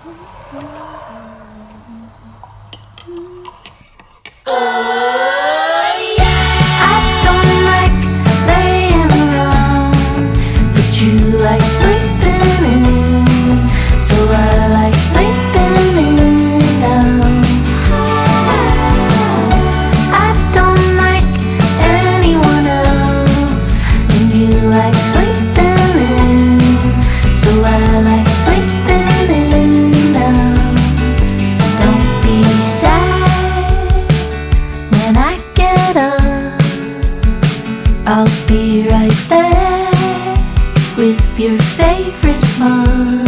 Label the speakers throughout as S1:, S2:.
S1: I'll be right there with your favorite mug,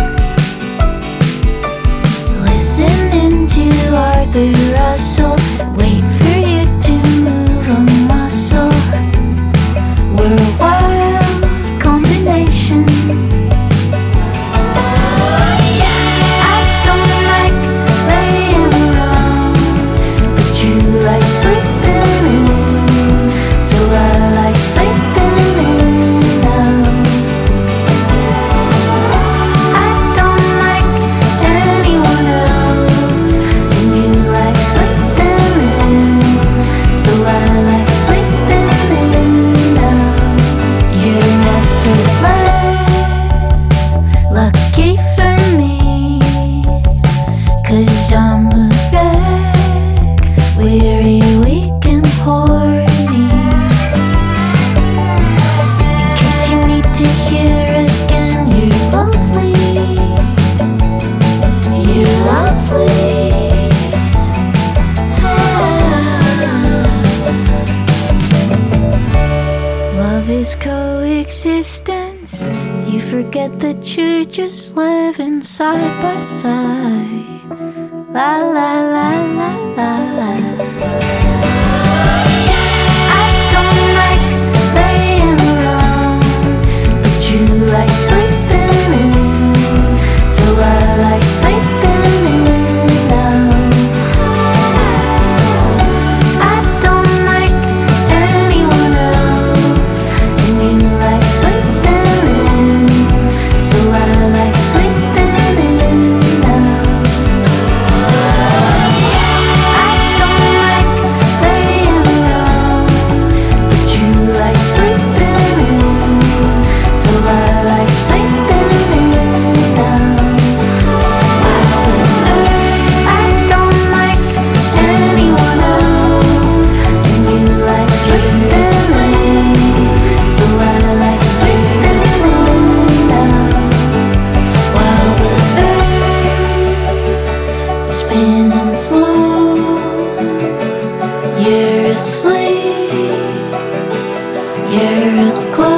S1: listening to Arthur Russell. Wait for you to move a muscle. We're a wild combination. I don't like laying around, but you like sleeping in, so I like sleeping in now. I don't like anyone else, and you like sleeping in, so I like sleeping in now. You're effortless, lucky for me, 'cause I'm a wreck, weary, weak and horny. In case you need to hear again, you're lovely, you're lovely. Love is coexistence. You forget that you're just living side by side. La la la la la. I don't like laying around, but you like sleeping in, so I like sleeping in now. I don't like anyone else, and you like sleeping in, so I like sleeping in now. I don't like laying around, but you like sleeping in, so I like sleeping in now. I don't like anyone else, and you like sleeping in, so I like sleeping in now. While the earth is spinning slow, you're asleep, you're a close